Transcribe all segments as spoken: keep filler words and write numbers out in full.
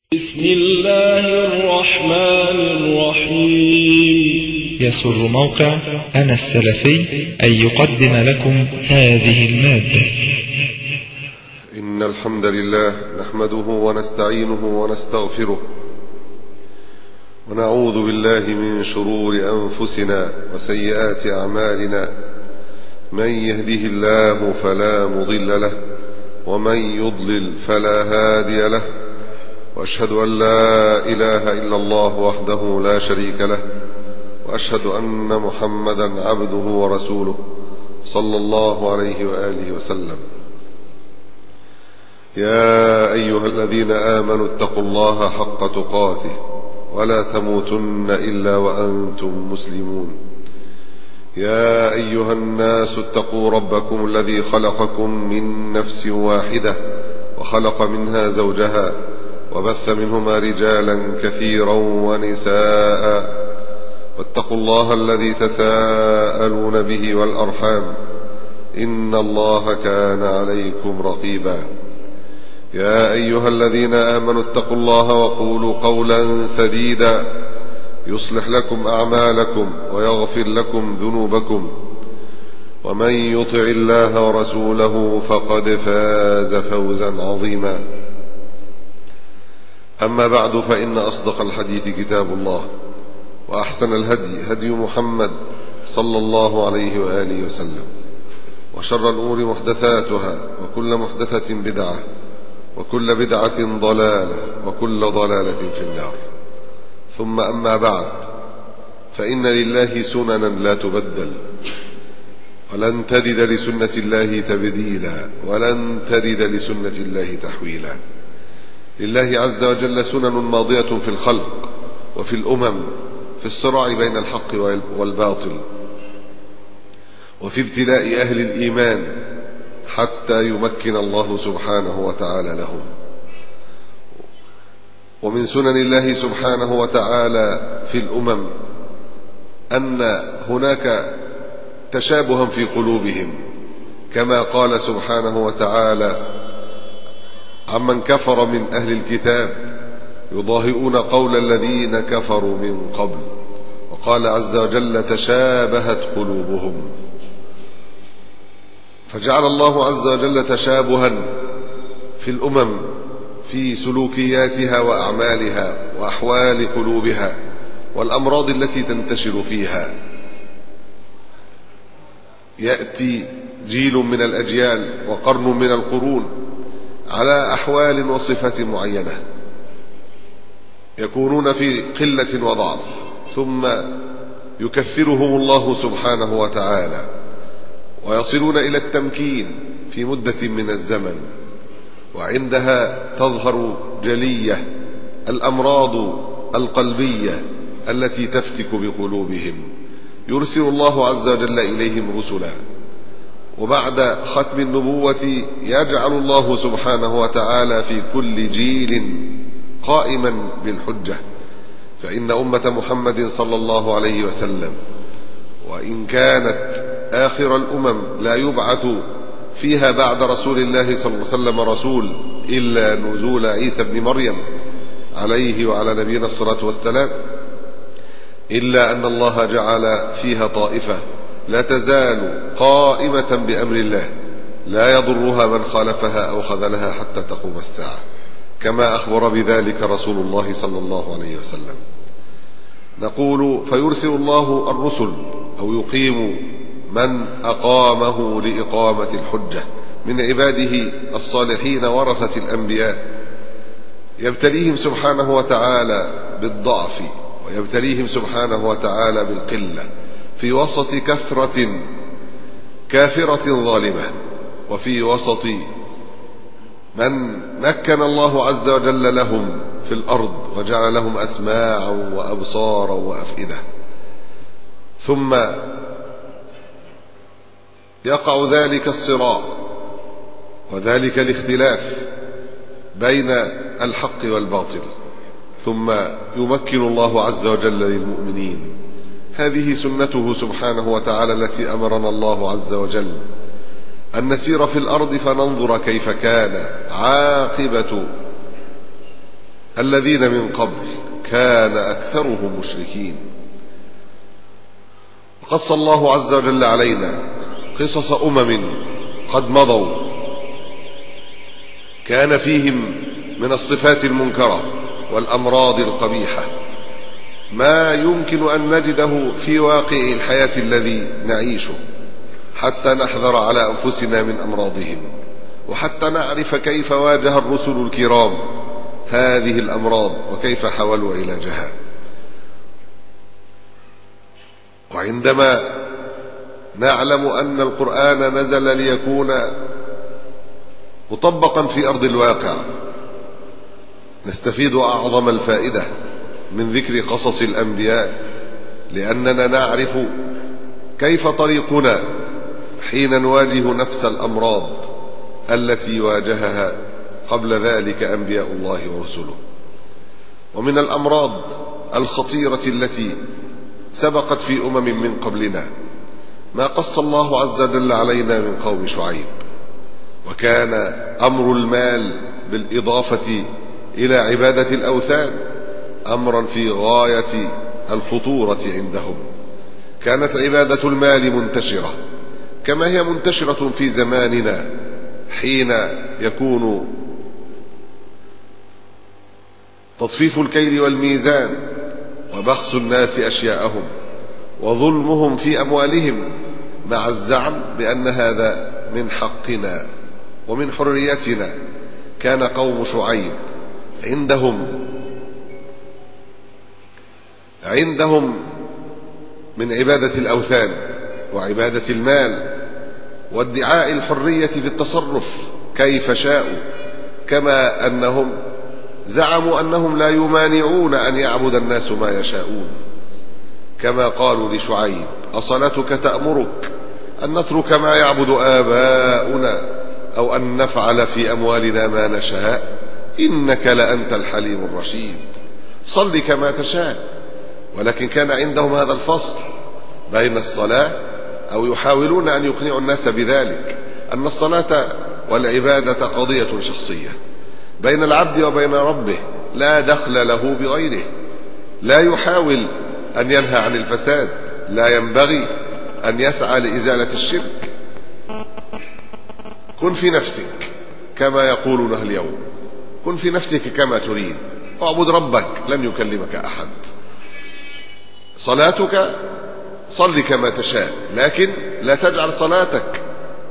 بسم الله الرحمن الرحيم. يسر موقع أنا السلفي أن يقدم لكم هذه المادة. إن الحمد لله نحمده ونستعينه ونستغفره ونعوذ بالله من شرور أنفسنا وسيئات أعمالنا. من يهده الله فلا مضل له ومن يضلل فلا هادي له، وأشهد أن لا إله إلا الله وحده لا شريك له، وأشهد أن محمدا عبده ورسوله صلى الله عليه وآله وسلم. يا أيها الذين آمنوا اتقوا الله حق تقاته ولا تموتن إلا وأنتم مسلمون. يا أيها الناس اتقوا ربكم الذي خلقكم من نفس واحدة وخلق منها زوجها وبث منهما رجالا كثيرا ونساء، واتقوا الله الذي تساءلون به والأرحام إن الله كان عليكم رقيبا. يا أيها الذين آمنوا اتقوا الله وقولوا قولا سديدا يصلح لكم أعمالكم ويغفر لكم ذنوبكم، ومن يطع الله ورسوله فقد فاز فوزا عظيما. أما بعد، فإن أصدق الحديث كتاب الله، وأحسن الهدي هدي محمد صلى الله عليه وآله وسلم، وشر الأمور محدثاتها، وكل محدثة بدعة، وكل بدعة ضلالة، وكل ضلالة في النار. ثم أما بعد، فإن لله سننا لا تبدل، ولن تجد لسنة الله تبديلا، ولن تجد لسنة الله تحويلا. لله عز وجل سنن ماضية في الخلق وفي الأمم، في الصراع بين الحق والباطل، وفي ابتلاء أهل الإيمان حتى يمكن الله سبحانه وتعالى لهم. ومن سنن الله سبحانه وتعالى في الأمم أن هناك تشابها في قلوبهم، كما قال سبحانه وتعالى عمن كفر من أهل الكتاب يضاهئون قول الذين كفروا من قبل، وقال عز وجل تشابهت قلوبهم. فجعل الله عز وجل تشابها في الأمم في سلوكياتها وأعمالها وأحوال قلوبها والأمراض التي تنتشر فيها. يأتي جيل من الأجيال وقرن من القرون على أحوال وصفة معينة، يكونون في قلة وضعف، ثم يكثرهم الله سبحانه وتعالى ويصلون إلى التمكين في مدة من الزمن، وعندها تظهر جلية الأمراض القلبية التي تفتك بقلوبهم. يرسل الله عز وجل إليهم رسلا، وبعد ختم النبوة يجعل الله سبحانه وتعالى في كل جيل قائما بالحجة. فإن أمة محمد صلى الله عليه وسلم وإن كانت آخر الأمم لا يبعث فيها بعد رسول الله صلى الله عليه وسلم رسول إلا نزول عيسى بن مريم عليه وعلى نبينا الصلاة والسلام، إلا أن الله جعل فيها طائفة لا تزال قائمة بأمر الله لا يضرها من خالفها أو خذلها حتى تقوم الساعة، كما أخبر بذلك رسول الله صلى الله عليه وسلم. نقول فيرسل الله الرسل أو يقيم من أقامه لإقامة الحجة من عباده الصالحين ورثة الأنبياء، يبتليهم سبحانه وتعالى بالضعف، ويبتليهم سبحانه وتعالى بالقلة في وسط كثرة كافرة ظالمة، وفي وسط من مكن الله عز وجل لهم في الأرض وجعل لهم أسماعا وأبصارا وأفئدة. ثم يقع ذلك الصراع وذلك الاختلاف بين الحق والباطل، ثم يمكن الله عز وجل للمؤمنين. هذه سنته سبحانه وتعالى التي أمرنا الله عز وجل أن نسير في الأرض فننظر كيف كان عاقبة الذين من قبل كان أكثرهم مشركين. قص الله عز وجل علينا قصص أمم قد مضوا كان فيهم من الصفات المنكرة والأمراض القبيحة ما يمكن أن نجده في واقع الحياة الذي نعيشه، حتى نحذر على أنفسنا من أمراضهم، وحتى نعرف كيف واجه الرسل الكرام هذه الأمراض وكيف حاولوا علاجها. وعندما نعلم أن القرآن نزل ليكون مطبقا في أرض الواقع نستفيد أعظم الفائدة من ذكر قصص الأنبياء، لأننا نعرف كيف طريقنا حين نواجه نفس الأمراض التي واجهها قبل ذلك أنبياء الله ورسله. ومن الأمراض الخطيرة التي سبقت في أمم من قبلنا ما قص الله عز وجل علينا من قوم شعيب، وكان أمر المال بالإضافة إلى عبادة الأوثان أمرا في غاية الخطورة عندهم. كانت عبادة المال منتشرة كما هي منتشرة في زماننا حين يكون تطفيف الكيل والميزان وبخس الناس أشياءهم وظلمهم في أموالهم مع الزعم بأن هذا من حقنا ومن حريتنا. كان قوم شعيب عندهم عندهم من عبادة الأوثان وعبادة المال وادعاء الحرية في التصرف كيف شاءوا، كما أنهم زعموا أنهم لا يمانعون أن يعبد الناس ما يشاءون، كما قالوا لشعيب: أصلاتك تأمرك أن نترك ما يعبد آباؤنا أو أن نفعل في أموالنا ما نشاء إنك لأنت الحليم الرشيد. صل كما تشاء. ولكن كان عندهم هذا الفصل بين الصلاة، أو يحاولون أن يقنعوا الناس بذلك، أن الصلاة والعبادة قضية شخصية بين العبد وبين ربه لا دخل له بغيره. لا يحاول أن ينهى عن الفساد، لا ينبغي أن يسعى لإزالة الشرك. كن في نفسك كما يقولون اليوم، كن في نفسك كما تريد، اعبد ربك لن يكلمك أحد. صلاتك صل كما تشاء، لكن لا تجعل صلاتك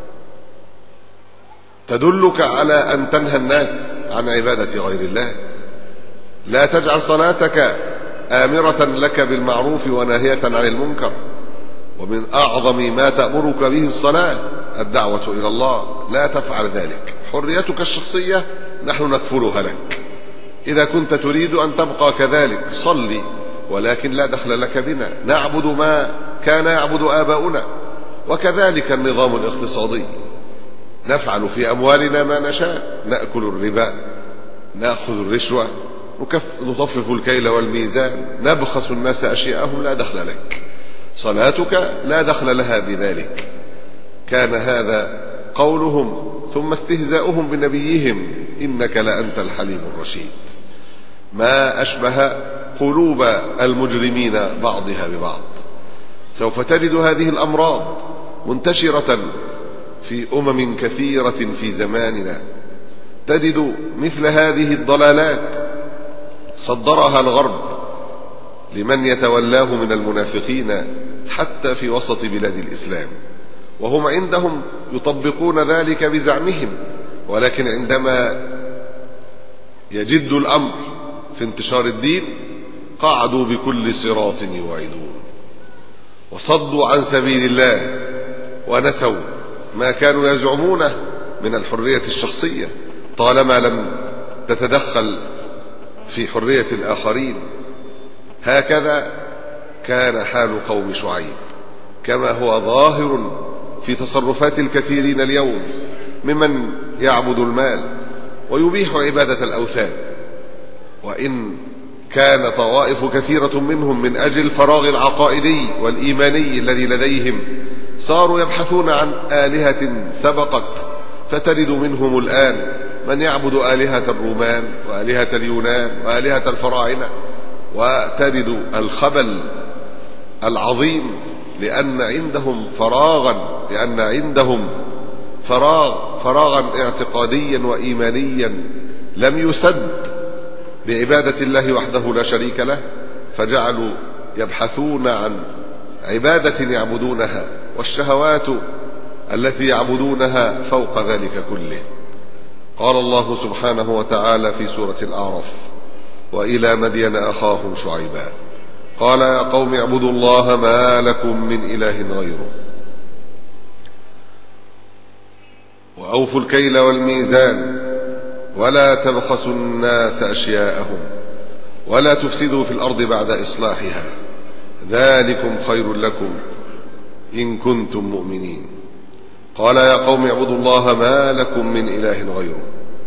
تدلك على أن تنهى الناس عن عبادة غير الله. لا تجعل صلاتك آمرة لك بالمعروف وناهية عن المنكر. ومن أعظم ما تأمرك به الصلاة الدعوة إلى الله. لا تفعل ذلك. حريتك الشخصية نحن نكفلها لك. إذا كنت تريد أن تبقى كذلك صلي، ولكن لا دخل لك بنا، نعبد ما كان يعبد آباؤنا. وكذلك النظام الاقتصادي، نفعل في أموالنا ما نشاء، نأكل الربا، نأخذ الرشوة، نطفف الكيل والميزان، نبخس الناس أشياءهم، لا دخل لك. صلاتك لا دخل لها بذلك. كان هذا قولهم ثم استهزاؤهم بنبيهم: إنك لأنت الحليم الرشيد. ما أشبه قلوب المجرمين بعضها ببعض. سوف تجد هذه الأمراض منتشرة في أمم كثيرة في زماننا. تجد مثل هذه الضلالات صدرها الغرب لمن يتولاه من المنافقين حتى في وسط بلاد الإسلام، وهم عندهم يطبقون ذلك بزعمهم، ولكن عندما يجد الأمر في انتشار الدين قعدوا بكل صراط يوعدون وصدوا عن سبيل الله ونسوا ما كانوا يزعمونه من الحرية الشخصية طالما لم تتدخل في حرية الآخرين. هكذا كان حال قوم شعيب، كما هو ظاهر في تصرفات الكثيرين اليوم ممن يعبد المال ويبيح عبادة الأوثان. وإن كان طوائف كثيرة منهم من أجل الفراغ العقائدي والإيماني الذي لديهم صاروا يبحثون عن آلهة سبقت، فتجد منهم الآن من يعبد آلهة الرومان وآلهة اليونان وآلهة الفراعنة، وتجد الخبل العظيم لأن عندهم فراغا لأن عندهم فراغ فراغا اعتقاديا وإيمانيا لم يسد بعبادة الله وحده لا شريك له، فجعلوا يبحثون عن عبادة يعبدونها والشهوات التي يعبدونها فوق ذلك كله. قال الله سبحانه وتعالى في سورة الأعراف: وإلى مدين أخاهم شعيبا قال يا قوم اعبدوا الله ما لكم من إله غيره وأوفوا الكيل والميزان ولا تبخسوا الناس أشياءهم ولا تفسدوا في الأرض بعد إصلاحها ذلكم خير لكم إن كنتم مؤمنين. قال يا قوم اعبدوا الله ما لكم من إله غيره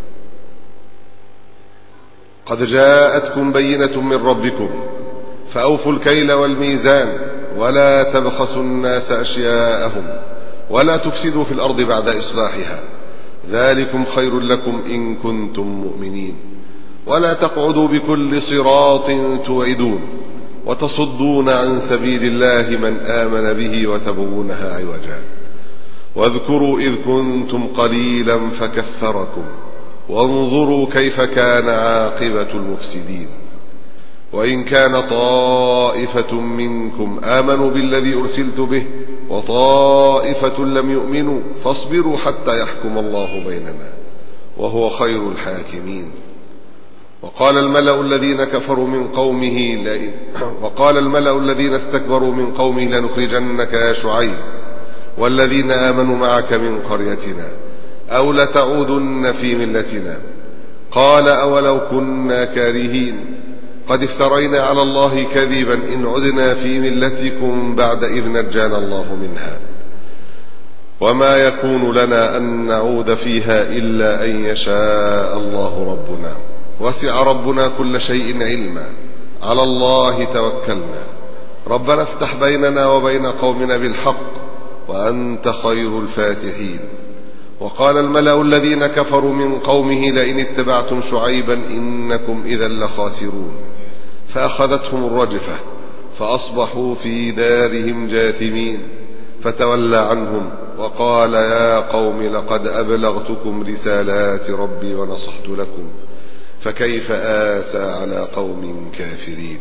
قد جاءتكم بينة من ربكم فأوفوا الكيل والميزان ولا تبخسوا الناس أشياءهم ولا تفسدوا في الأرض بعد إصلاحها ذلكم خير لكم إن كنتم مؤمنين. ولا تقعدوا بكل صراط توعدون وتصدون عن سبيل الله من آمن به وتبغونها عوجا واذكروا إذ كنتم قليلا فكثركم وانظروا كيف كان عاقبة المفسدين. وإن كان طائفة منكم آمنوا بالذي أرسلت به وطائفة لم يؤمنوا فاصبروا حتى يحكم الله بيننا وهو خير الحاكمين. وقال الملأ الذين كفروا من قومه لئن وقال الملأ الذين استكبروا من قومه لنخرجنك يا شعيب والذين آمنوا معك من قريتنا أو لتعودن في ملتنا قال أولو كنا كارهين قد افترينا على الله كذبا إن عدنا في ملتكم بعد إذ نجانا الله منها وما يكون لنا أن نعود فيها إلا أن يشاء الله ربنا وسع ربنا كل شيء علما على الله توكلنا ربنا افتح بيننا وبين قومنا بالحق وأنت خير الفاتحين. وقال الملأ الذين كفروا من قومه لئن اتبعتم شعيبا إنكم إذا لخاسرون فأخذتهم الرجفة فأصبحوا في دارهم جاثمين فتولى عنهم وقال يا قوم لقد أبلغتكم رسالات ربي ونصحت لكم فكيف آسى على قوم كافرين.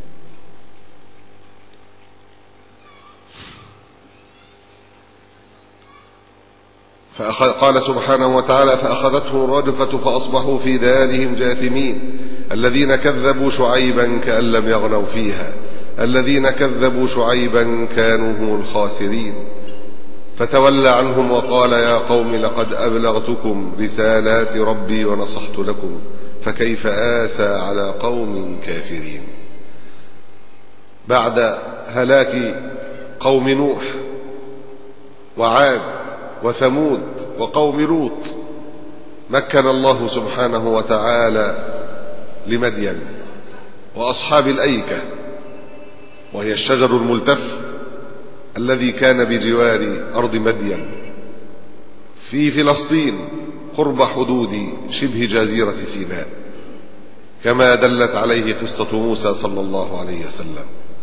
قال سبحانه وتعالى فأخذتهم الرجفة فأصبحوا في دارهم جاثمين الذين كذبوا شعيبا كأن لم يغنوا فيها الذين كذبوا شعيبا كانوا هم الخاسرين فتولى عنهم وقال يا قوم لقد أبلغتكم رسالات ربي ونصحت لكم فكيف آسى على قوم كافرين. بعد هلاك قوم نوح وعاد وثمود وقوم لوط مكن الله سبحانه وتعالى لمدين وأصحاب الأيكة وهي الشجر الملتف الذي كان بجوار أرض مدين في فلسطين قرب حدود شبه جزيرة سيناء كما دلت عليه قصة موسى صلى الله عليه وسلم.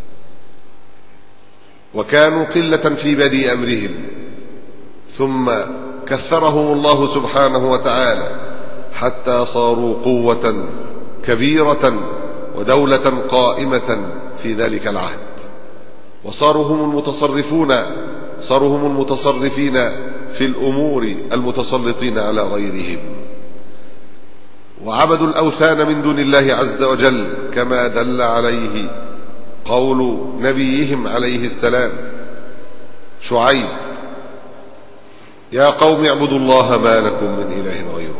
وكانوا قلة في بدء أمرهم ثم كثرهم الله سبحانه وتعالى حتى صاروا قوة كبيرة ودولة قائمة في ذلك العهد وصاروا هم المتصرفون صاروا هم المتصرفين في الأمور المتسلطين على غيرهم وعبدوا الأوثان من دون الله عز وجل كما دل عليه قول نبيهم عليه السلام شعيب يا قوم اعبدوا الله ما لكم من إله غيره.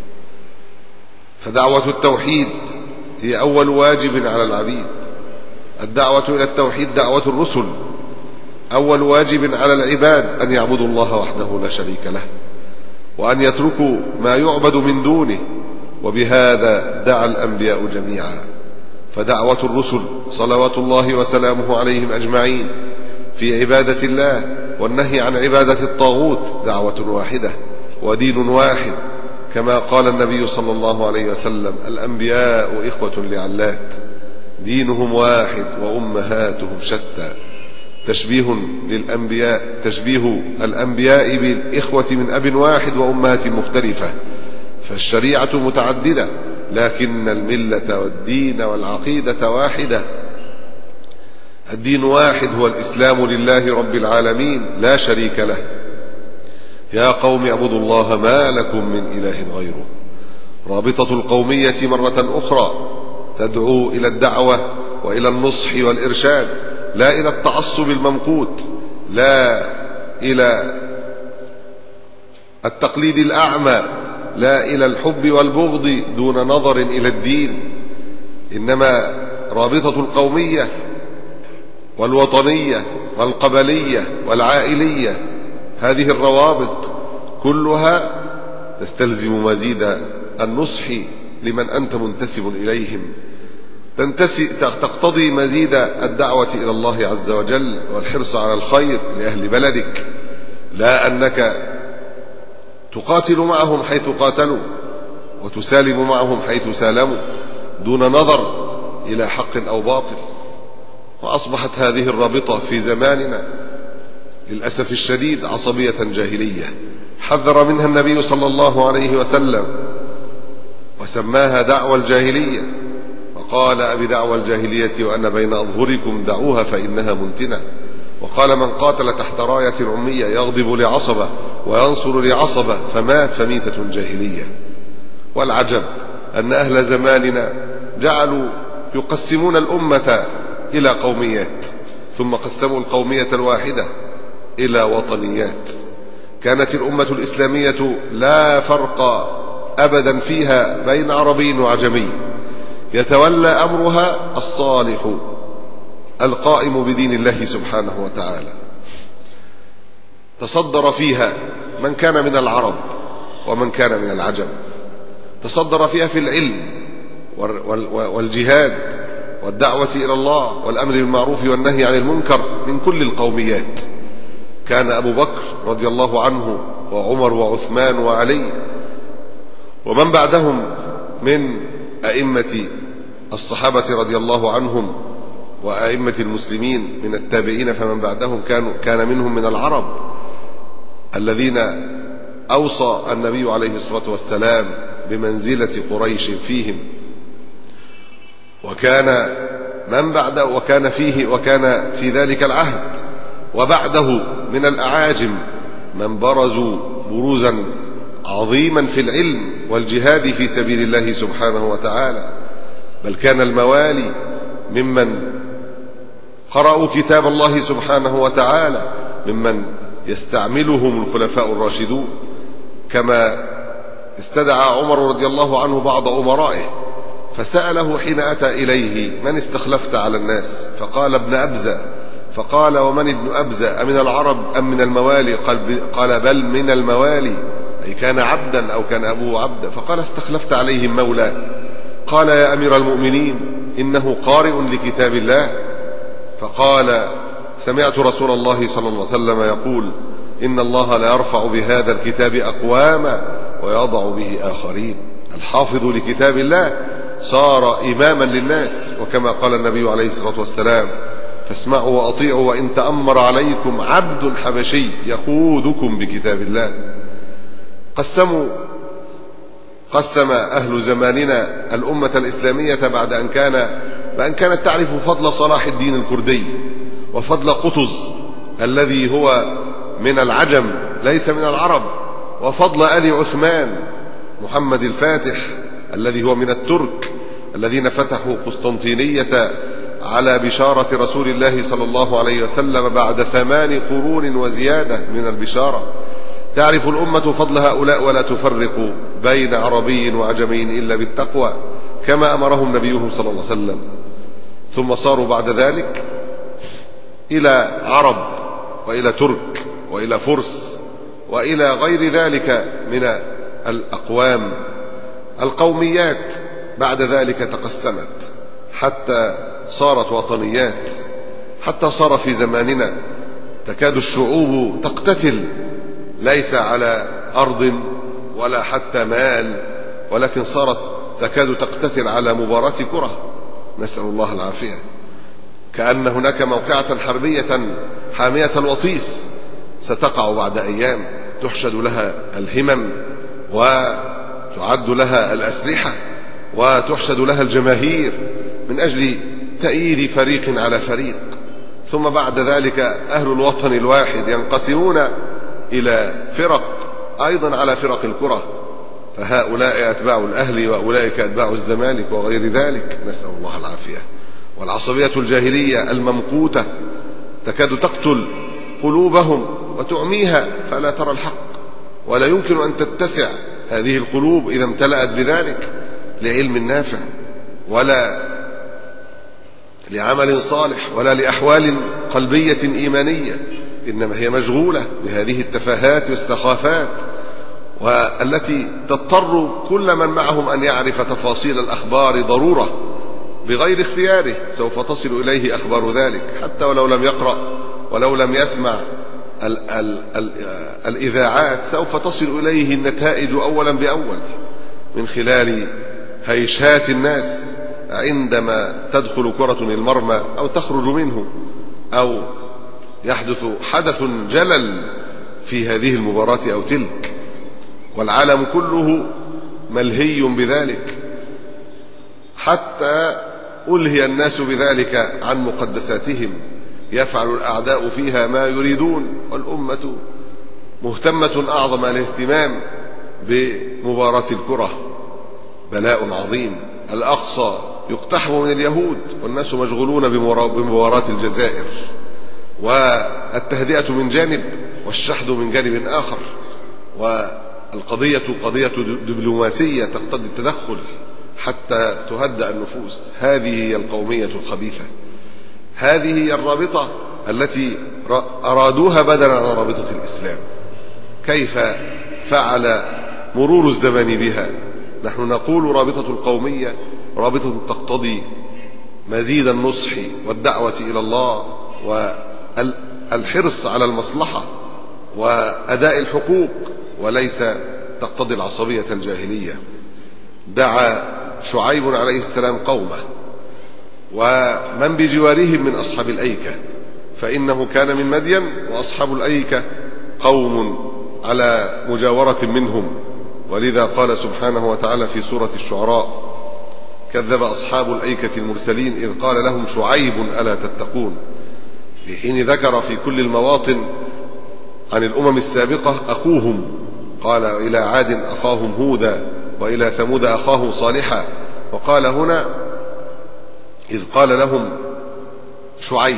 فدعوة التوحيد هي أول واجب على العبيد. الدعوة إلى التوحيد دعوة الرسل أول واجب على العباد أن يعبدوا الله وحده لا شريك له وأن يتركوا ما يعبد من دونه وبهذا دعا الأنبياء جميعا. فدعوة الرسل صلوات الله وسلامه عليهم أجمعين في عبادة الله والنهي عن عبادة الطاغوت دعوة واحدة ودين واحد كما قال النبي صلى الله عليه وسلم: الأنبياء إخوة لعلات، دينهم واحد وأمهاتهم شتى. تشبيه للأنبياء، تشبيه الأنبياء بالإخوة من أب واحد وأمهات مختلفة، فالشريعة متعددة لكن الملة والدين والعقيدة واحدة. الدين واحد هو الإسلام لله رب العالمين لا شريك له. يا قوم اعبدوا الله ما لكم من إله غيره. رابطة القومية مرة أخرى تدعو إلى الدعوة وإلى النصح والإرشاد، لا إلى التعصب الممقوت، لا إلى التقليد الأعمى، لا إلى الحب والبغض دون نظر إلى الدين. إنما رابطة القومية والوطنية والقبلية والعائلية، هذه الروابط كلها تستلزم مزيد النصح لمن أنت منتسب إليهم، تقتضي مزيد الدعوة إلى الله عز وجل والحرص على الخير لأهل بلدك، لا أنك تقاتل معهم حيث قاتلوا وتسالم معهم حيث سالموا دون نظر إلى حق أو باطل. وأصبحت هذه الرابطة في زماننا للأسف الشديد عصبية جاهلية حذر منها النبي صلى الله عليه وسلم وسماها دعوى الجاهلية، وقال: أبي دعوى الجاهلية وأنا بين أظهركم دعوها فإنها منتنة. وقال: من قاتل تحت راية عمية يغضب لعصبة وينصر لعصبة فمات فميتة جاهلية. والعجب أن أهل زماننا جعلوا يقسمون الأمة إلى قوميات، ثم قسموا القومية الواحدة إلى وطنيات. كانت الأمة الإسلامية لا فرق أبدا فيها بين عربي وعجمي، يتولى أمرها الصالح القائم بدين الله سبحانه وتعالى. تصدر فيها من كان من العرب ومن كان من العجم، تصدر فيها في العلم والجهاد والدعوة إلى الله والأمر بالمعروف والنهي عن المنكر من كل القوميات. كان أبو بكر رضي الله عنه وعمر وعثمان وعلي ومن بعدهم من أئمة الصحابة رضي الله عنهم وأئمة المسلمين من التابعين فمن بعدهم كانوا كان منهم من العرب الذين أوصى النبي عليه الصلاة والسلام بمنزلة قريش فيهم، وكان من بعده وكان فيه وكان في ذلك العهد وبعده من الأعاجم من برزوا بروزا عظيما في العلم والجهاد في سبيل الله سبحانه وتعالى. بل كان الموالي ممن قرأوا كتاب الله سبحانه وتعالى ممن يستعملهم الخلفاء الراشدون، كما استدعى عمر رضي الله عنه بعض أمرائه فسأله حين أتى إليه: من استخلفت على الناس؟ فقال: ابن أبزة. فقال: ومن ابن أبزة؟ أمن العرب أم من الموالي؟ قال: بل من الموالي، أي كان عبدا أو كان أبوه عبدا. فقال: استخلفت عليهم مولاه؟ قال: يا أمير المؤمنين إنه قارئ لكتاب الله. فقال: سمعت رسول الله صلى الله عليه وسلم يقول: إن الله لا يرفع بهذا الكتاب أقواما ويضع به آخرين. الحافظ لكتاب الله صار إماما للناس، وكما قال النبي عليه الصلاة والسلام: فاسمعوا وأطيعوا وإن تأمر عليكم عبد حبشي يقودكم بكتاب الله. قسموا قسم أهل زماننا الأمة الإسلامية بعد أن كان بأن كانت تعرف فضل صلاح الدين الكردي وفضل قطز الذي هو من العجم ليس من العرب، وفضل آل عثمان محمد الفاتح الذي هو من الترك الذين فتحوا قسطنطينية على بشارة رسول الله صلى الله عليه وسلم بعد ثمان قرون وزيادة من البشارة. تعرف الأمة فضل هؤلاء ولا تفرق بين عربي وعجمي إلا بالتقوى كما أمرهم نبيهم صلى الله عليه وسلم. ثم صاروا بعد ذلك إلى عرب وإلى ترك وإلى فرس وإلى غير ذلك من الأقوام. القوميات بعد ذلك تقسمت حتى صارت وطنيات، حتى صار في زماننا تكاد الشعوب تقتتل ليس على أرض ولا حتى مال، ولكن صارت تكاد تقتتل على مباراة كرة، نسأل الله العافية. كأن هناك موقعة حربية حامية الوطيس ستقع بعد أيام، تحشد لها الهمم وتعد لها الأسلحة وتحشد لها الجماهير من أجل تأييد فريق على فريق، ثم بعد ذلك أهل الوطن الواحد ينقسمون إلى فرق أيضا على فرق الكرة، فهؤلاء أتباع الأهلي وأولئك أتباع الزمالك وغير ذلك، نسأل الله العافية. والعصبية الجاهلية الممقوتة تكاد تقتل قلوبهم وتعميها فلا ترى الحق، ولا يمكن أن تتسع هذه القلوب إذا امتلأت بذلك لعلم نافع ولا لعمل صالح ولا لأحوال قلبية إيمانية، إنما هي مشغولة بهذه التفاهات والسخافات، والتي تضطر كل من معهم أن يعرف تفاصيل الأخبار ضرورة بغير اختياره، سوف تصل إليه أخبار ذلك حتى ولو لم يقرأ ولو لم يسمع ال ال ال الإذاعات، سوف تصل إليه النتائج أولا بأول من خلال هيشات الناس عندما تدخل كرة المرمى أو تخرج منه أو يحدث حدث جلل في هذه المباراة أو تلك، والعالم كله ملهي بذلك، حتى ألهي الناس بذلك عن مقدساتهم، يفعل الأعداء فيها ما يريدون، والأمة مهتمة أعظم الاهتمام بمباراة الكرة. بلاء عظيم، الأقصى يقتحم من اليهود والناس مشغولون بمباراة الجزائر، والتهدئة من جانب والشحذ من جانب آخر، والقضية قضية دبلوماسية تقتضي التدخل حتى تهدأ النفوس. هذه هي القومية الخبيثة، هذه هي الرابطة التي أرادوها بدلا عن رابطة الإسلام. كيف فعل مرور الزمان بها؟ نحن نقول رابطة القومية رابطة تقتضي مزيد النصح والدعوة إلى الله والحرص على المصلحة وأداء الحقوق، وليس تقتضي العصبية الجاهلية. دعا شعيب عليه السلام قومه ومن بجوارهم من أصحاب الأيكة، فإنه كان من مدين، وأصحاب الأيكة قوم على مجاورة منهم، ولذا قال سبحانه وتعالى في سورة الشعراء: كذب أصحاب الأيكة المرسلين إذ قال لهم شعيب ألا تتقون، في حين ذكر في كل المواطن عن الأمم السابقة أخوهم، قال إلى عاد أخاهم هودا وإلى ثمود أخاهم صالحا، وقال هنا إذ قال لهم شعيب،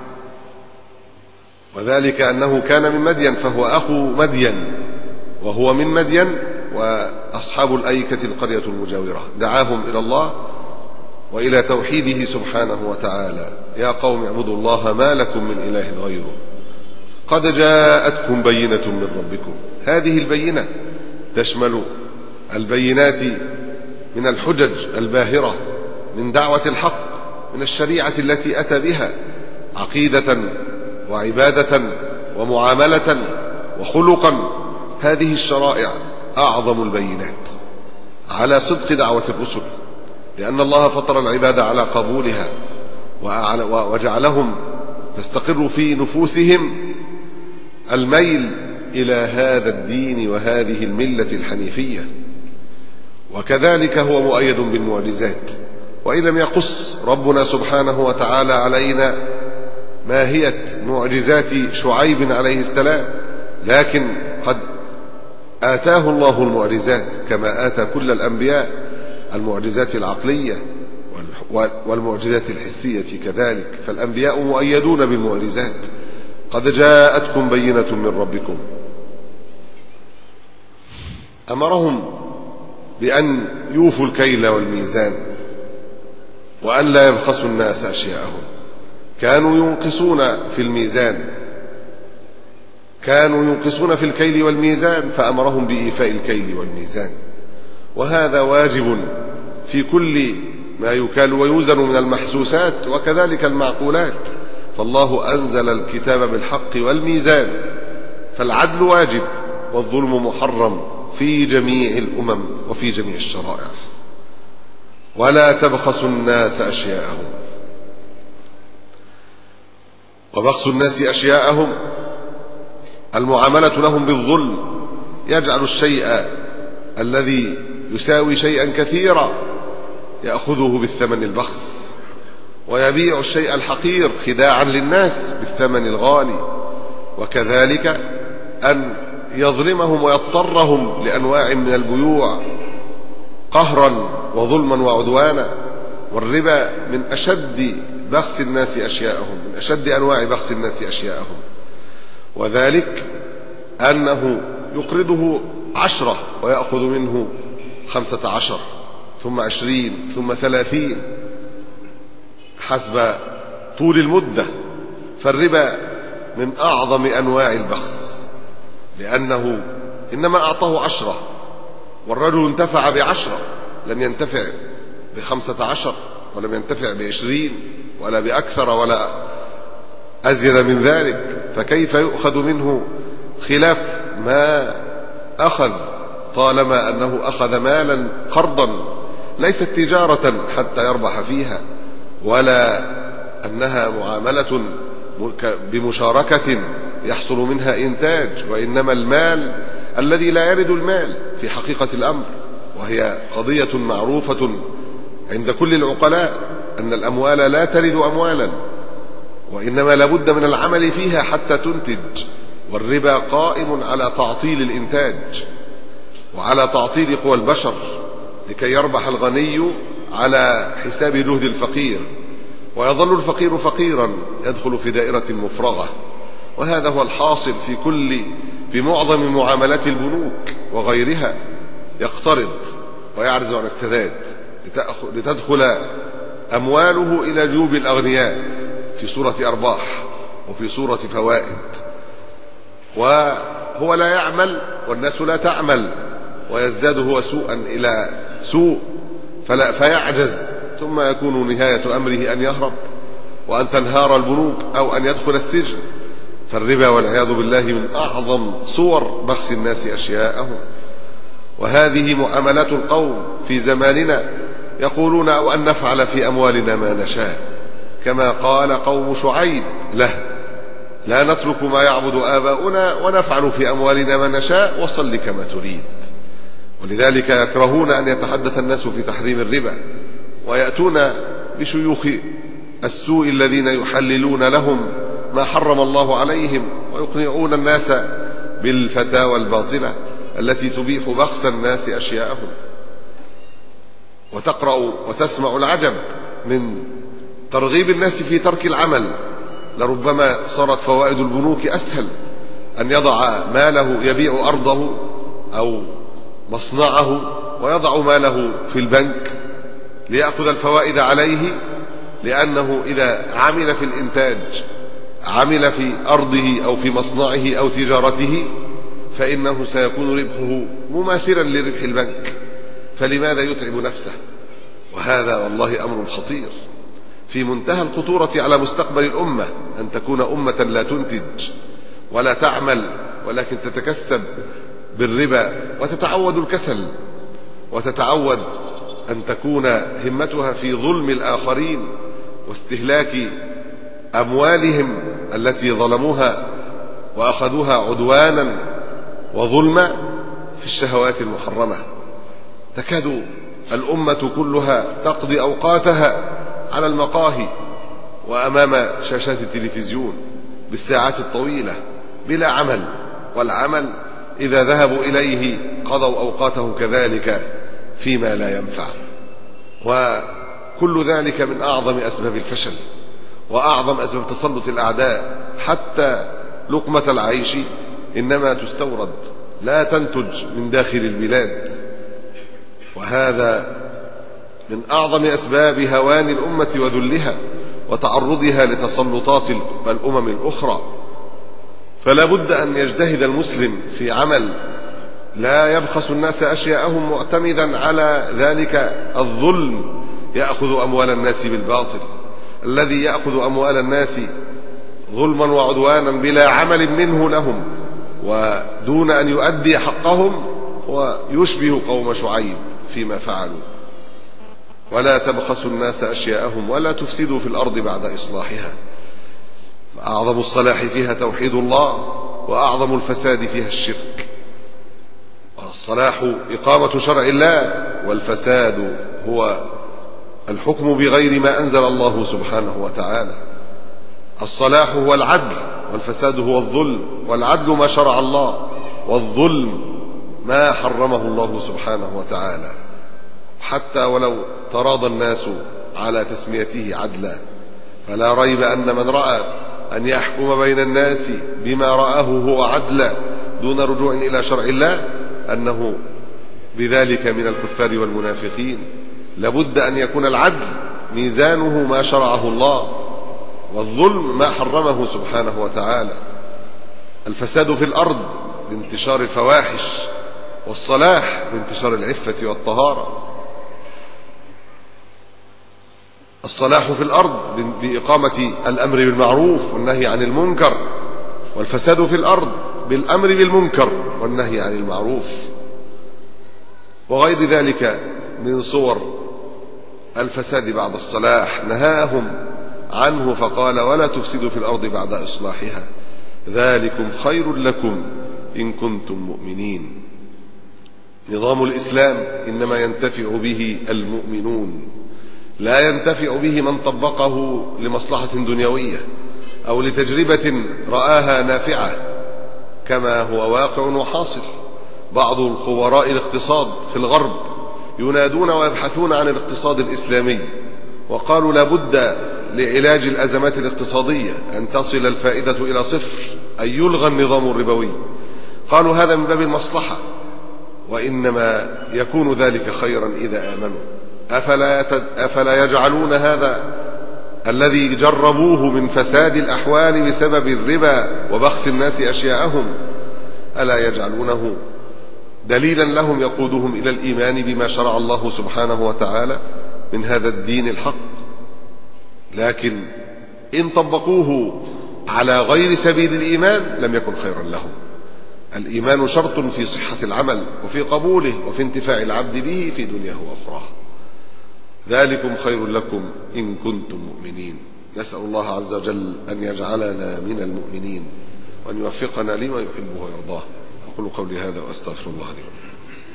وذلك أنه كان من مدين فهو أخو مدين، وهو من مدين وأصحاب الأيكة القرية المجاورة. دعاهم إلى الله وإلى توحيده سبحانه وتعالى: يا قوم اعبدوا الله ما لكم من إله غيره قد جاءتكم بينة من ربكم. هذه البينة تشمل البينات من الحجج الباهرة، من دعوة الحق، من الشريعة التي أتى بها عقيدة وعبادة ومعاملة وخلقا. هذه الشرائع أعظم البينات على صدق دعوة الرسل، لأن الله فطر العباد على قبولها وجعلهم تستقر في نفوسهم الميل إلى هذا الدين وهذه الملة الحنيفية. وكذلك هو مؤيد بالمعجزات، وإن لم يقص ربنا سبحانه وتعالى علينا ماهية معجزات شعيب عليه السلام، لكن قد آتاه الله المعجزات كما آتى كل الأنبياء، المعجزات العقلية والمعجزات الحسية كذلك، فالأنبياء مؤيدون بالمعجزات. قد جاءتكم بينة من ربكم. أمرهم بأن يوفوا الكيل والميزان وأن لا يبخسوا الناس أشياءهم. كانوا ينقصون في الميزان، كانوا ينقصون في الكيل والميزان، فأمرهم بإيفاء الكيل والميزان، وهذا واجب في كل ما يكال ويوزن من المحسوسات وكذلك المعقولات. فالله أنزل الكتاب بالحق والميزان، فالعدل واجب والظلم محرم في جميع الأمم وفي جميع الشرائع. ولا تبخسوا الناس أشياءهم. وبخس الناس أشياءهم المعاملة لهم بالظلم، يجعل الشيء الذي يساوي شيئا كثيرا يأخذه بالثمن البخس، ويبيع الشيء الحقير خداعا للناس بالثمن الغالي. وكذلك أن يظلمهم ويضطرهم لأنواع من البيوع قهرا وظلما وعدوانا. والربا من أشد بخس الناس أشياءهم، من أشد أنواع بخس الناس أشياءهم، وذلك أنه يقرضه عشرة ويأخذ منه خمسة عشر ثم عشرين ثم ثلاثين حسب طول المدة. فالربا من أعظم أنواع البخس، لأنه إنما أعطاه عشرة والرجل انتفع بعشرة، لم ينتفع بخمسة عشر ولم ينتفع بعشرين ولا بأكثر ولا أزيد من ذلك، فكيف يؤخذ منه خلاف ما أخذ طالما أنه أخذ مالا قرضا ليست تجارة حتى يربح فيها، ولا أنها معاملة بمشاركة يحصل منها إنتاج، وإنما المال الذي لا يرد المال في حقيقة الأمر. وهي قضية معروفة عند كل العقلاء أن الأموال لا ترد أموالا، وإنما لابد من العمل فيها حتى تنتج. والربا قائم على تعطيل الإنتاج وعلى تعطيل قوى البشر لكي يربح الغني على حساب جهد الفقير، ويظل الفقير فقيرا يدخل في دائرة مفرغة. وهذا هو الحاصل في كل في معظم معاملات البنوك وغيرها، يقترض ويعرض عن السداد لتدخل أمواله إلى جيوب الأغنياء في صورة أرباح وفي صورة فوائد، وهو لا يعمل والناس لا تعمل، ويزداد هو سوءا إلى سوء فلا فيعجز، ثم يكون نهاية أمره أن يهرب وأن تنهار البنوك أو أن يدخل السجن. فالربا والعياذ بالله من أعظم صور بخس الناس أشياءهم. وهذه معاملات القوم في زماننا، يقولون أو أن نفعل في أموالنا ما نشاء، كما قال قوم شعيب له: لا نترك ما يعبد آباؤنا ونفعل في أموالنا ما نشاء وصل كما تريد. ولذلك يكرهون أن يتحدث الناس في تحريم الربا، ويأتون بشيوخ السوء الذين يحللون لهم ما حرم الله عليهم، ويقنعون الناس بالفتاوى الباطلة التي تبيح بخس الناس أشياءهم. وتقرأ وتسمع العجب من ترغيب الناس في ترك العمل، لربما صارت فوائد البنوك أسهل، أن يضع ماله يبيع أرضه أو مصنعه ويضع ماله في البنك ليأخذ الفوائد عليه، لأنه إذا عمل في الإنتاج، عمل في أرضه أو في مصنعه أو تجارته، فإنه سيكون ربحه مماثلا لربح البنك، فلماذا يتعب نفسه؟ وهذا والله أمر خطير في منتهى الخطورة على مستقبل الأمة، أن تكون أمة لا تنتج ولا تعمل، ولكن تتكسب بالربا وتتعود الكسل، وتتعود أن تكون همتها في ظلم الآخرين واستهلاك أموالهم التي ظلموها وأخذوها عدوانا وظلما في الشهوات المحرمة. تكاد الأمة كلها تقضي أوقاتها على المقاهي وأمام شاشات التلفزيون بالساعات الطويلة بلا عمل، والعمل إذا ذهبوا إليه قضوا أوقاتهم كذلك فيما لا ينفع. وكل ذلك من أعظم أسباب الفشل وأعظم أسباب تسلط الأعداء، حتى لقمة العيش إنما تستورد لا تنتج من داخل البلاد. وهذا من أعظم أسباب هوان الأمة وذلها وتعرضها لتسلطات الأمم الأخرى. فلا بد أن يجتهد المسلم في عمل لا يبخس الناس أشياءهم معتمدا على ذلك الظلم، يأخذ أموال الناس بالباطل. الذي يأخذ أموال الناس ظلما وعدوانا بلا عمل منه لهم ودون أن يؤدي حقهم، ويشبه قوم شعيب فيما فعلوا. ولا تبخسوا الناس أشياءهم ولا تفسدوا في الأرض بعد إصلاحها. فأعظم الصلاح فيها توحيد الله، وأعظم الفساد فيها الشرك. الصلاح إقامة شرع الله، والفساد هو الحكم بغير ما أنزل الله سبحانه وتعالى. الصلاح هو العدل، والفساد هو الظلم. والعدل ما شرع الله، والظلم ما حرمه الله سبحانه وتعالى. حتى ولو تراضى الناس على تسميته عدلا، فلا ريب أن من رأى أن يحكم بين الناس بما رآه هو عدلا دون رجوع إلى شرع الله أنه بذلك من الكفار والمنافقين. لابد أن يكون العدل ميزانه ما شرعه الله، والظلم ما حرمه سبحانه وتعالى. الفساد في الأرض بانتشار الفواحش، والصلاح بانتشار العفة والطهارة. الصلاح في الأرض بإقامة الأمر بالمعروف والنهي عن المنكر، والفساد في الأرض بالأمر بالمنكر والنهي عن المعروف، وغير ذلك من صور الفساد بعد الصلاح نهاهم عنه فقال: ولا تفسدوا في الأرض بعد إصلاحها ذلكم خير لكم إن كنتم مؤمنين. نظام الإسلام إنما ينتفع به المؤمنون، لا ينتفع به من طبقه لمصلحة دنيوية أو لتجربة رآها نافعة، كما هو واقع وحاصل. بعض الخبراء الاقتصاد في الغرب ينادون ويبحثون عن الاقتصاد الإسلامي، وقالوا لا بد لعلاج الأزمات الاقتصادية أن تصل الفائدة إلى صفر، أن يلغى النظام الربوي. قالوا هذا من باب المصلحة، وإنما يكون ذلك خيرا إذا آمنوا. أفلا, يتد... أفلا يجعلون هذا الذي جربوه من فساد الأحوال بسبب الربا وبخس الناس أشياءهم، ألا يجعلونه دليلا لهم يقودهم إلى الإيمان بما شرع الله سبحانه وتعالى من هذا الدين الحق؟ لكن إن طبقوه على غير سبيل الإيمان لم يكن خيرا لهم. الإيمان شرط في صحة العمل وفي قبوله وفي انتفاع العبد به في دنياه وأخراه. ذلكم خير لكم إن كنتم مؤمنين. نسأل الله عز وجل أن يجعلنا من المؤمنين وأن يوفقنا لما يحبه ويرضاه. أقول قولي هذا وأستغفر الله لي ولكم.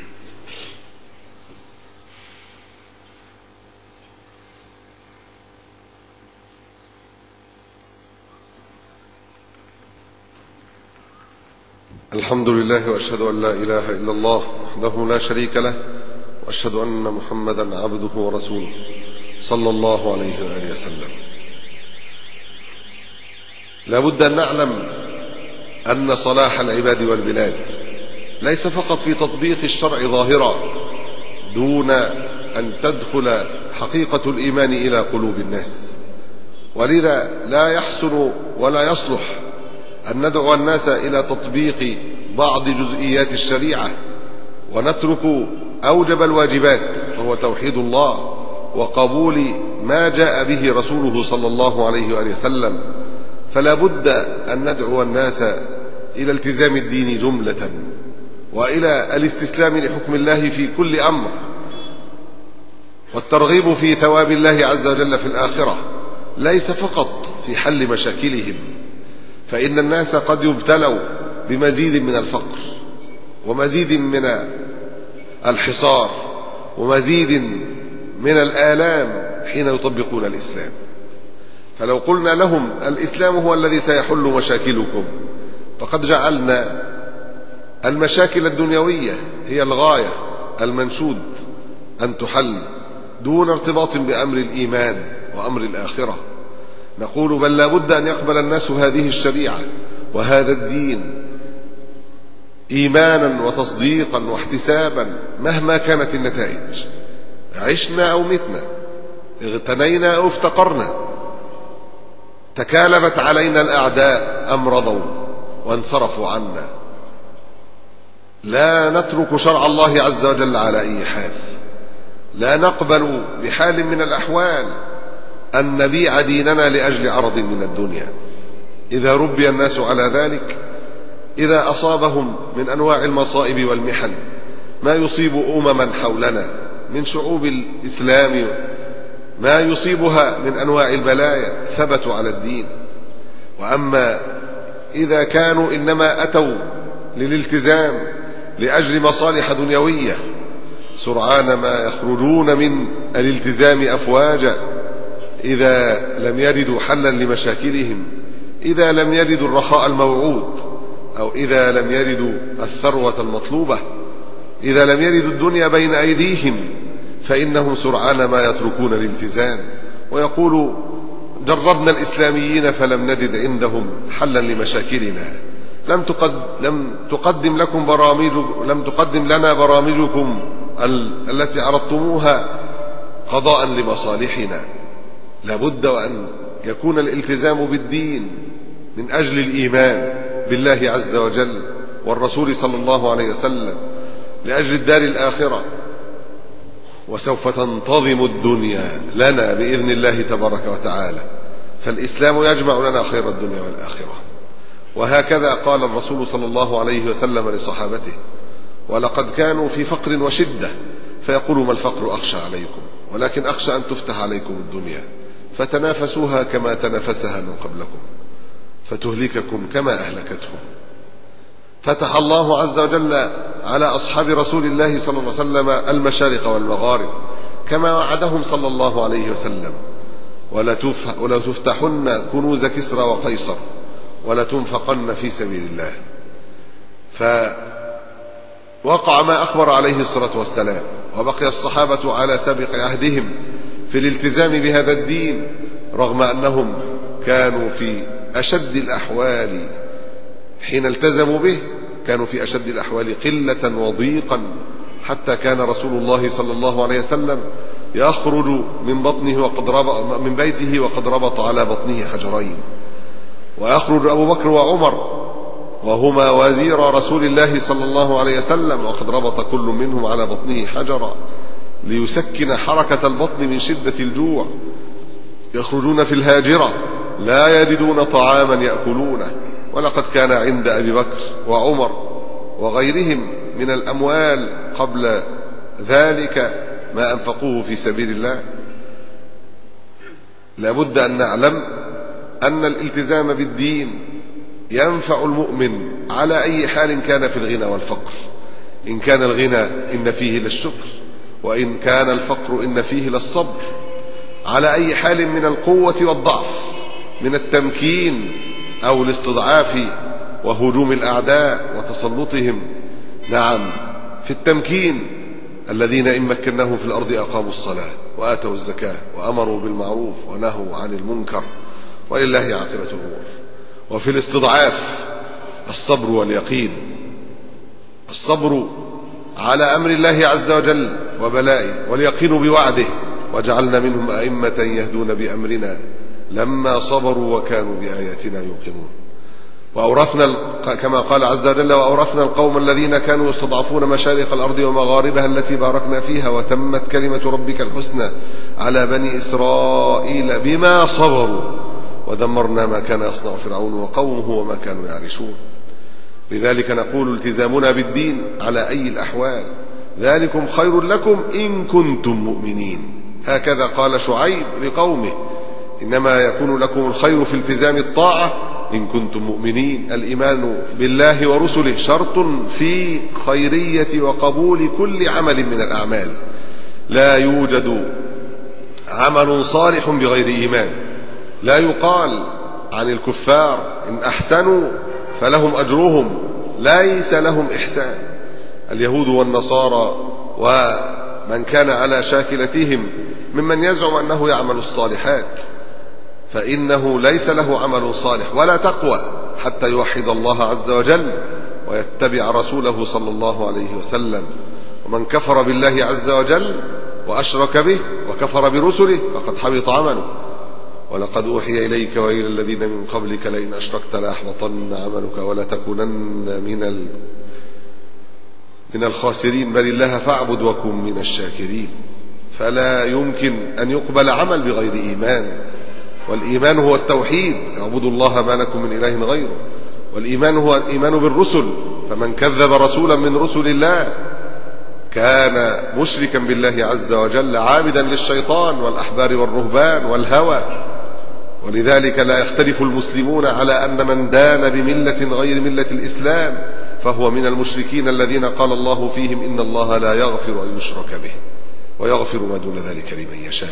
الحمد لله، وأشهد أن لا إله إلا الله وحده لا شريك له، وأشهد أن محمدا عبده ورسوله صلى الله عليه وآله وسلم. لا بد أن نعلم أن صلاح العباد والبلاد ليس فقط في تطبيق الشرع ظاهرا دون أن تدخل حقيقة الإيمان إلى قلوب الناس. ولذا لا يحسن ولا يصلح أن ندعو الناس إلى تطبيق بعض جزئيات الشريعة ونترك أوجب الواجبات وهو توحيد الله وقبول ما جاء به رسوله صلى الله عليه وآله وسلم. فلا بد أن ندعو الناس إلى التزام الدين جملة، وإلى الاستسلام لحكم الله في كل أمر، والترغيب في ثواب الله عز وجل في الآخرة، ليس فقط في حل مشاكلهم. فإن الناس قد يبتلوا بمزيد من الفقر ومزيد من الحصار ومزيد من الآلام حين يطبقون الإسلام. فلو قلنا لهم الإسلام هو الذي سيحل مشاكلكم، فقد جعلنا المشاكل الدنيوية هي الغاية المنشود أن تحل دون ارتباط بأمر الإيمان وأمر الآخرة. نقول بل لا بد أن يقبل الناس هذه الشريعة وهذا الدين إيمانا وتصديقا واحتسابا مهما كانت النتائج، عشنا أو متنا، اغتنينا أو افتقرنا، تكالبت علينا الأعداء أم رضوا وانصرفوا عنا. لا نترك شرع الله عز وجل على أي حال، لا نقبل بحال من الأحوال أن نبيع ديننا لأجل عرض من الدنيا. إذا ربي الناس على ذلك، إذا أصابهم من أنواع المصائب والمحن ما يصيب أمما حولنا من شعوب الإسلام، ما يصيبها من أنواع البلايا، ثبتوا على الدين. وأما إذا كانوا إنما أتوا للالتزام لأجل مصالح دنيوية، سرعان ما يخرجون من الالتزام أفواجا إذا لم يجدوا حلا لمشاكلهم، إذا لم يجدوا الرخاء الموعود، أو إذا لم يجدوا الثروة المطلوبة، إذا لم يجدوا الدنيا بين أيديهم، فإنهم سرعان ما يتركون الالتزام ويقولوا جربنا الإسلاميين فلم نجد عندهم حلا لمشاكلنا، لم تقدم, لم تقدم لكم برامج لم تقدم لنا برامجكم التي عرضتموها قضاء لمصالحنا. لابد وأن يكون الالتزام بالدين من أجل الإيمان بالله عز وجل والرسول صلى الله عليه وسلم، لأجل الدار الآخرة، وسوف تنتظم الدنيا لنا بإذن الله تبارك وتعالى. فالإسلام يجمع لنا خير الدنيا والآخرة. وهكذا قال الرسول صلى الله عليه وسلم لصحابته: ولقد كانوا في فقر وشدة، فيقول ما الفقر أخشى عليكم، ولكن أخشى أن تفتح عليكم الدنيا فتنافسوها كما تنافسها من قبلكم فتهلككم كما أهلكتهم. فتح الله عز وجل على أصحاب رسول الله صلى الله عليه وسلم المشارق والمغارب كما وعدهم صلى الله عليه وسلم: ولا تفتحن كنوز كسرى وقيصر ولا تنفقن في سبيل الله. فوقع ما أخبر عليه الصلاة والسلام، وبقي الصحابة على سابق عهدهم في الالتزام بهذا الدين، رغم أنهم كانوا في أشد الأحوال حين التزموا به، كانوا في أشد الأحوال قلة وضيقا، حتى كان رسول الله صلى الله عليه وسلم يخرج من بطنه وقد ربط من بيته وقد ربط على بطنه حجرين، ويخرج أبو بكر وعمر وهما وزير رسول الله صلى الله عليه وسلم وقد ربط كل منهم على بطنه حجرا ليسكن حركة البطن من شدة الجوع. يخرجون في الهاجرة لا يجدون طعاما يأكلونه، ولقد كان عند أبي بكر وعمر وغيرهم من الأموال قبل ذلك ما أنفقوه في سبيل الله. لابد أن نعلم أن الالتزام بالدين ينفع المؤمن على أي حال كان في الغنى والفقر. إن كان الغنى إن فيه للشكر، وإن كان الفقر إن فيه للصبر، على أي حال من القوة والضعف، من التمكين أو الاستضعاف وهجوم الأعداء وتسلطهم. نعم، في التمكين الذين إن مكناهم في الأرض أقاموا الصلاة وآتوا الزكاة وأمروا بالمعروف ونهوا عن المنكر ولله عاقبة الأمور. وفي الاستضعاف الصبر واليقين، الصبر على أمر الله عز وجل وبلائه، واليقين بوعده: وجعلنا منهم أئمة يهدون بأمرنا لما صبروا وكانوا بآياتنا يوقنون. وأورثنا كما قال عز وجل: وأورثنا القوم الذين كانوا يستضعفون مشارق الأرض ومغاربها التي باركنا فيها وتمت كلمة ربك الحسنى على بني إسرائيل بما صبروا ودمرنا ما كان يصنع فرعون وقومه وما كانوا يعرشون. لذلك نقول: التزامنا بالدين على أي الأحوال ذلكم خير لكم إن كنتم مؤمنين. هكذا قال شعيب لقومه: إنما يكون لكم الخير في التزام الطاعة إن كنتم مؤمنين. الإيمان بالله ورسله شرط في خيرية وقبول كل عمل من الأعمال. لا يوجد عمل صالح بغير إيمان. لا يقال عن الكفار إن أحسنوا فلهم أجرهم، ليس لهم إحسان. اليهود والنصارى ومن كان على شاكلتهم ممن يزعم أنه يعمل الصالحات، فإنه ليس له عمل صالح ولا تقوى حتى يوحد الله عز وجل ويتبع رسوله صلى الله عليه وسلم. ومن كفر بالله عز وجل وأشرك به وكفر برسله فقد حبط عمله. ولقد أوحي إليك وإلى الذين من قبلك لئن أشركت ليحبطن عملك ولتكونن من من الخاسرين بل الله فاعبد وكن من الشاكرين. فلا يمكن أن يقبل عمل بغير إيمان. والإيمان هو التوحيد: اعبدوا الله ما لكم من إله غيره. والإيمان هو الإيمان بالرسل، فمن كذب رسولا من رسل الله كان مشركا بالله عز وجل عابدا للشيطان والأحبار والرهبان والهوى. ولذلك لا يختلف المسلمون على أن من دان بملة غير ملة الإسلام فهو من المشركين الذين قال الله فيهم إن الله لا يغفر أن يشرك به ويغفر ما دون ذلك لمن يشاء.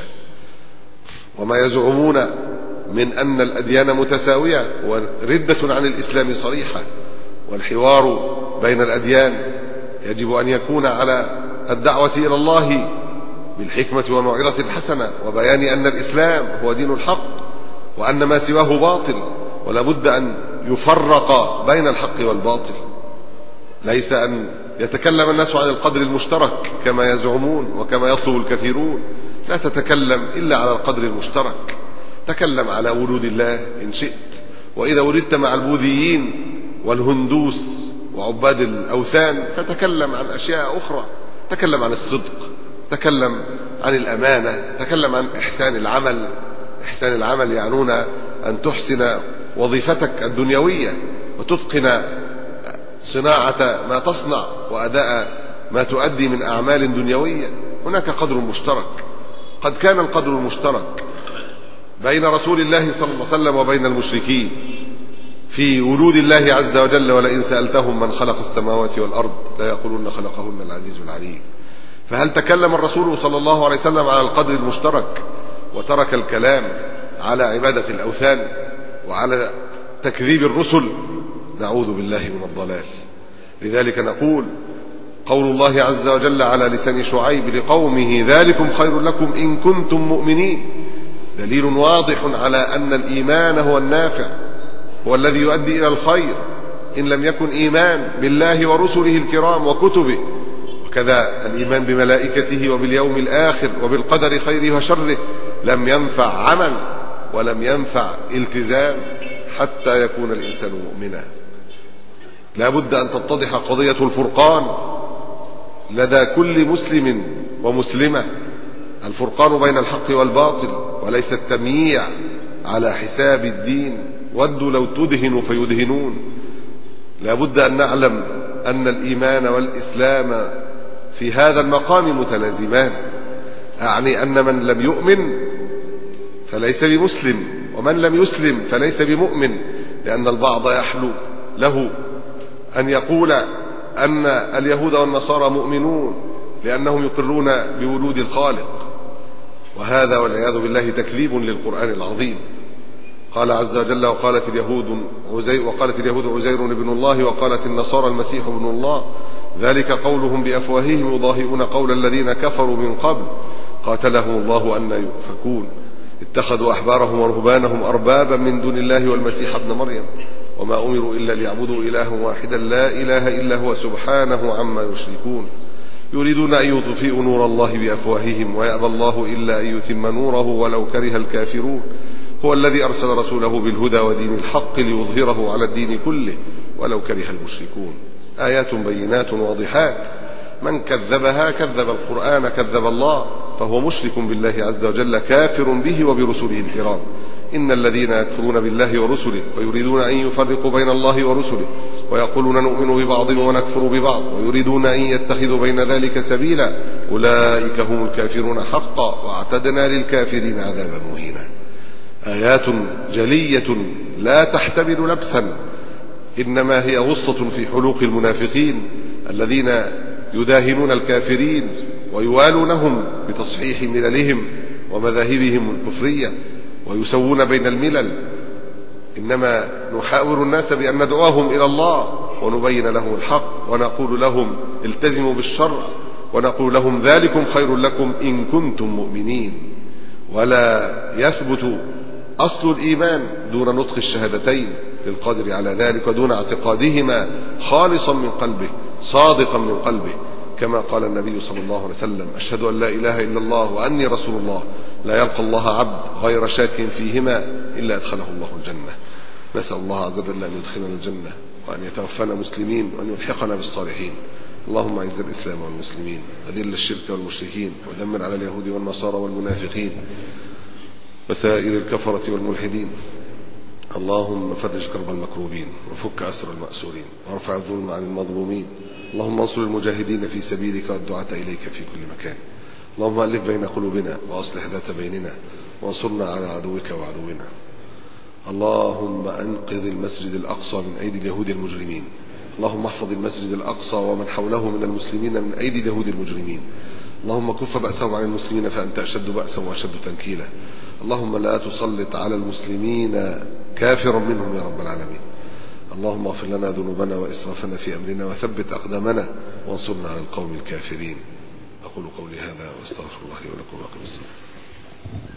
وما يزعمون من أن الأديان متساوية وردة عن الإسلام صريحة. والحوار بين الأديان يجب أن يكون على الدعوة إلى الله بالحكمة والموعظة الحسنة وبيان أن الإسلام هو دين الحق وأن ما سواه باطل، ولا بد أن يفرق بين الحق والباطل. ليس أن يتكلم الناس عن القدر المشترك كما يزعمون وكما يطلب الكثيرون. لا تتكلم إلا على القدر المشترك. تكلم على وجود الله إن شئت، وإذا وردت مع البوذيين والهندوس وعباد الأوثان فتكلم عن أشياء أخرى. تكلم عن الصدق، تكلم عن الأمانة، تكلم عن إحسان العمل. إحسان العمل يعنون أن تحسن وظيفتك الدنيوية وتتقن صناعة ما تصنع وأداء ما تؤدي من أعمال دنيوية. هناك قدر مشترك. قد كان القدر المشترك بين رسول الله صلى الله عليه وسلم وبين المشركين في وجود الله عز وجل، ولئن سألتهم من خلق السماوات والأرض لا يقولون خلقهن العزيز العليم. فهل تكلم الرسول صلى الله عليه وسلم على القدر المشترك وترك الكلام على عبادة الأوثان وعلى تكذيب الرسل؟ نعوذ بالله من الضلال. لذلك نقول قول الله عز وجل على لسان شعيب لقومه ذلكم خير لكم إن كنتم مؤمنين دليل واضح على أن الإيمان هو النافع، هو الذي يؤدي إلى الخير. إن لم يكن إيمان بالله ورسله الكرام وكتبه، وكذا الإيمان بملائكته وباليوم الآخر وبالقدر خيره وشره، لم ينفع عمل ولم ينفع التزام حتى يكون الإنسان مؤمنا. لا بد أن تتضح قضية الفرقان لدى كل مسلم ومسلمة، الفرقان بين الحق والباطل، وليس التمييع على حساب الدين. ودوا لو تدهنوا فيدهنون. لا بد أن نعلم أن الإيمان والإسلام في هذا المقام متلازمان. أعني أن من لم يؤمن فليس بمسلم، ومن لم يسلم فليس بمؤمن، لأن البعض يحلو له أن يقول أن اليهود والنصارى مؤمنون لأنهم يقرون بوجود الخالق، وهذا والعياذ بالله تكذيب للقرآن العظيم. قال عز وجل وقالت اليهود عزير وقالت اليهود عزير ابن الله وقالت النصارى المسيح ابن الله ذلك قولهم بأفواههم يضاهئون قول الذين كفروا من قبل قاتلهم الله أن يؤفكون اتخذوا أحبارهم ورهبانهم أربابا من دون الله والمسيح ابن مريم وما أمروا إلا ليعبدوا إلها واحدا لا إله إلا هو سبحانه عما يشركون يريدون أن يطفئوا نور الله بأفواههم ويأبى الله إلا أن يتم نوره ولو كره الكافرون هو الذي أرسل رسوله بالهدى ودين الحق ليظهره على الدين كله ولو كره المشركون. آيات بينات واضحات، من كذبها كذب القرآن كذب الله، فهو مشرك بالله عز وجل كافر به وبرسله الكرام. إن الذين يكفرون بالله ورسله ويريدون أن يفرقوا بين الله ورسله ويقولون نؤمن ببعض ونكفر ببعض ويريدون أن يتخذوا بين ذلك سبيلا أولئك هم الكافرون حقا واعتدنا للكافرين عذابا مهينا. آيات جلية لا تحتمل لبسا، إنما هي غصة في حلوق المنافقين الذين يداهنون الكافرين ويوالونهم بتصحيح مللهم ومذاهبهم الكفرية ويسوون بين الملل. إنما نحاور الناس بأن ندعوهم إلى الله ونبين لهم الحق ونقول لهم التزموا بالشرع ونقول لهم ذلكم خير لكم إن كنتم مؤمنين. ولا يثبت أصل الإيمان دون نطق الشهادتين للقادر على ذلك ودون اعتقادهما خالصا من قلبه صادقا من قلبه، كما قال النبي صلى الله عليه وسلم أشهد أن لا إله إلا الله وأني رسول الله لا يلقى الله عبد غير شاك فيهما إلا أدخله الله الجنة. نسأل الله عز وجل أن يدخلنا الجنة وأن يتوفنا مسلمين وأن يلحقنا بالصالحين. اللهم اعز الإسلام والمسلمين أذل الشرك والمشركين ودمر على اليهود والنصارى والمنافقين وسائر الكفرة والملحدين. اللهم فرج كرب المكروبين وفك أسر المأسورين وارفع الظلم عن المظلومين. اللهم انصر المجاهدين في سبيلك والدعاة إليك في كل مكان. اللهم ألف بين قلوبنا وأصلح ذات بيننا وانصرنا على عدوك وعدونا. اللهم أنقذ المسجد الأقصى من أيدي اليهود المجرمين. اللهم احفظ المسجد الأقصى ومن حوله من المسلمين من أيدي اليهود المجرمين. اللهم كف بأسهم عن المسلمين فأنت أشد بأسا وأشد تنكيلا. اللهم لا تسلط على المسلمين كافرا منهم يا رب العالمين. اللهم اغفر لنا ذنوبنا وإسرافنا في أمرنا وثبت أقدامنا وانصرنا على القوم الكافرين. أقول قولي هذا واستغفر الله لي ولكم وأقم الصلاة.